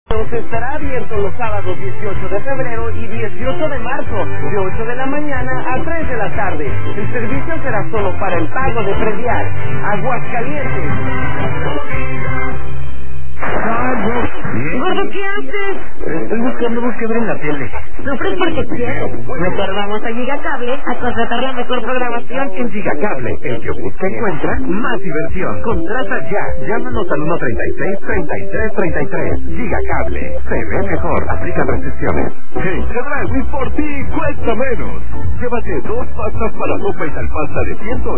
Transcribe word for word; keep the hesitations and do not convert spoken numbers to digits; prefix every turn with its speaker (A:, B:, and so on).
A: Estará abierto los sábados dieciocho de febrero y dieciocho de marzo, de ocho de la mañana a tres de la tarde. El servicio será solo para el pago de predial. Aguascalientes.
B: Gordo, ¿qué haces?
A: Estoy buscando algo que ver en la tele.
B: Sufres porque quieres. Mejor vamos a Gigacable a contratar la mejor programación.
A: En Gigacable, el que busca encuentra más diversión. Contrata ya. Llámanos al uno treinta y seis, treinta y tres, treinta y tres. Gigacable. Se ve mejor. Aplica restricciones.
C: En Chedraui por ti cuesta menos. Llévate dos pastas para sopa y salpasta de ciento